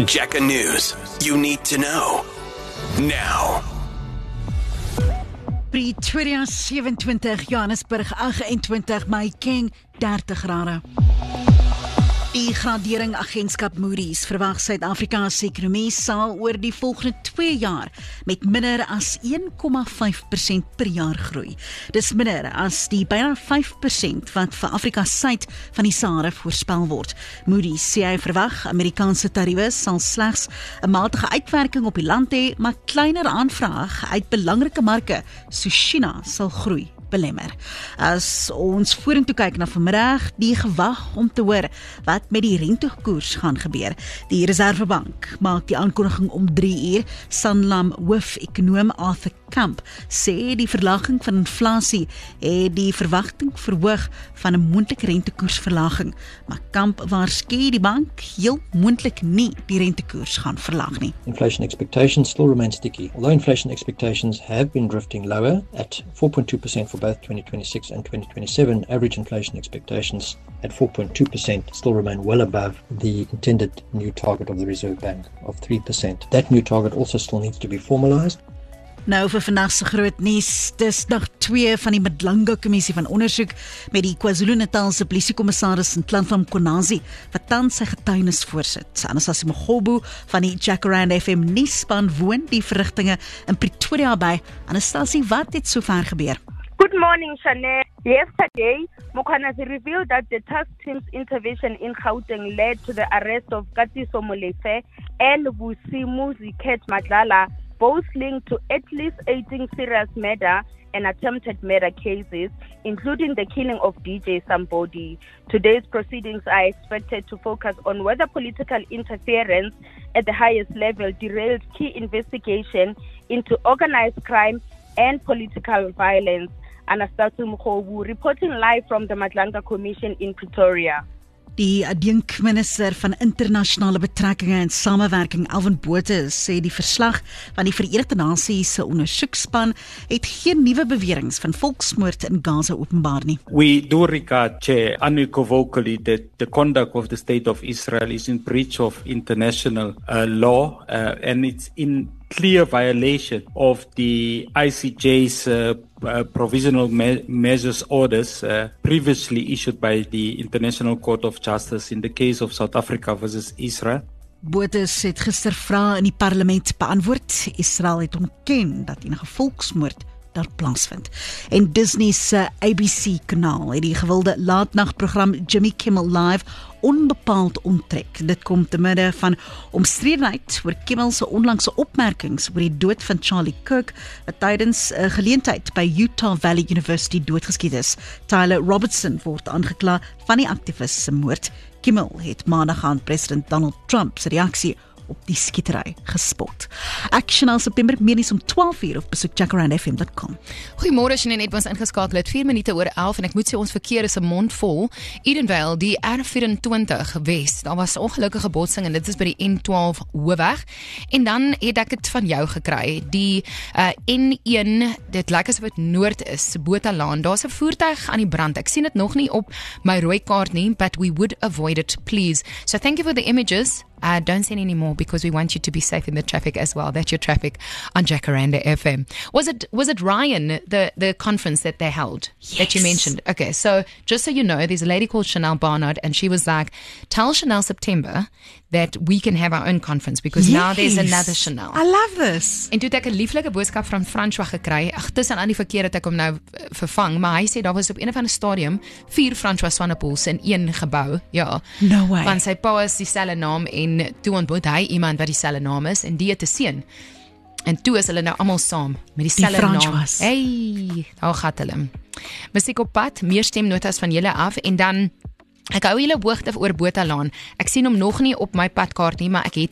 Jacka News. You need to know. Now. Pretoria 27, Johannesburg 28, Mahikeng 30 grade. Die gradering agentskap Moody's verwag Suid-Afrika se ekonomie sal oor die volgende 2 jaar met minder as 1,5% per jaar groei. Dis minder as die byna 5% wat vir Afrika suid van die Sahara voorspel word. Moody's sê hy verwag Amerikaanse tariewe sal slegs 'n matige uitwerking op die land hê, maar kleiner aanvraag uit belangrike marke soos China sal groei belemmer. As ons vorentoe kyk na vanmiddag, die gewag om te hoor wat met die rentekoers gaan gebeur. Die Reservebank maak die aankondiging om 3 uur. Sanlam hoof-ekonoom Arthur Camp sê die verlaging van inflasie het die verwagting verhoog van 'n moontlike rentekoersverlaging. Maar Camp waarsku die bank heel moontlik nie die rentekoers gaan verlaag nie. Inflation expectations still remain sticky. Although inflation expectations have been drifting lower at 4.2% for both 2026 and 2027, average inflation expectations at 4.2% still remain well above the intended new target of the Reserve Bank of 3%. That new target also still needs to be formalized. Nou vir vandag se groot nuus, dis dag 2 van die Madlanga Kommissie van ondersoek met die KwaZulu-Natal se polisiekommissaris Nhlanhla Mkhwanazi wat tans sy getuienis voorsit. Anastasia Mgobo van die Jacaranda FM nuusspan woon die verrigtinge in Pretoria by. Anastasia, wat het sover gebeur? Good morning, Chanel. Yesterday, Mkhwanazi revealed that the task team's intervention in Gauteng led to the arrest of Katiso Molefe and Busimu Ziket Madlala, both linked to at least 18 serious murder and attempted murder cases, including the killing of DJ Sambodi. Today's proceedings are expected to focus on whether political interference at the highest level derailed key investigation into organized crime and political violence. Anastasia Mgobo reporting live from the Madlanga Commission in Pretoria. Die adjunkminister van internasionale betrekkinge en samewerking, Alvin Botha, sê die verslag van die Verenigde Nasies se ondersoekspan het geen nuwe beweringe van volksmoord in Gaza openbaar nie. We do regard unequivocally that the conduct of the State of Israel is in breach of international law and it's in clear violation of the ICJ's provisional measures orders previously issued by the International Court of Justice in the case of South Africa versus Israel. Botha het gister vrae in die parlement beantwoord. Israel het ontken dat enige volksmoord daar plaasvind. En Disney se ABC-kanaal het die gewilde laatnagprogram Jimmy Kimmel Live onbepaald onttrek. Dit kom te midde van omstredenheid oor Kimmel se onlangse opmerkings oor die dood van Charlie Kirk, wat tydens 'n geleentheid by Utah Valley University doodgeskiet is. Tyler Robertson word aangekla van die aktivis se moord. Kimmel het maandag aan president Donald Trump se reaksie op die skietery gespot. Action al September, meer nie om 12 uur of besoek jacarandafm.com. Goeiemôre, as jy net ons ingeskakel het, 4 minute oor 11 en ek moet sê ons verkeer is 'n mond vol. Edenvale, die R24 Wes, daar was 'n ongelukkige botsing en dit is by die N12 Hoofweg. En dan het ek dit van jou gekry, die N1, dit lyk asof dit noord is, Botalaan. Daar's 'n voertuig aan die brand. Ek sien dit nog nie op my rooi kaart nie, but we would avoid it, please. So thank you for the images. Don't send any more because we want you to be safe in the traffic as well. That's your traffic on Jacaranda FM. Was it Ryan, the conference that they held? Yes. That you mentioned? Okay, so just so you know, there's a lady called Chanel Barnard and she was like, tell Chanel September that we can have our own conference because now there's another Chanel. I love this. En toe het ek 'n lieflike boodskap van François gekry. Ag, tussen aan die verkeer het ek hom nou vervang, maar hy sê daar was op een of ander stadium 4 François Swanepoels in een gebou. Ja. No way. Want sy pa is dieselfde naam en toe ontmoet hy iemand wat dieselfde naam is en die het 'n seun. En toe is hulle nou almal saam met dieselfde naam. Hey, daar gaan hulle. Musiek op pad, meer stemnotas van julle af en dan ek hou julle hoogte oor Botalaan. Ek sien hom nog nie op my padkaart nie, maar ek het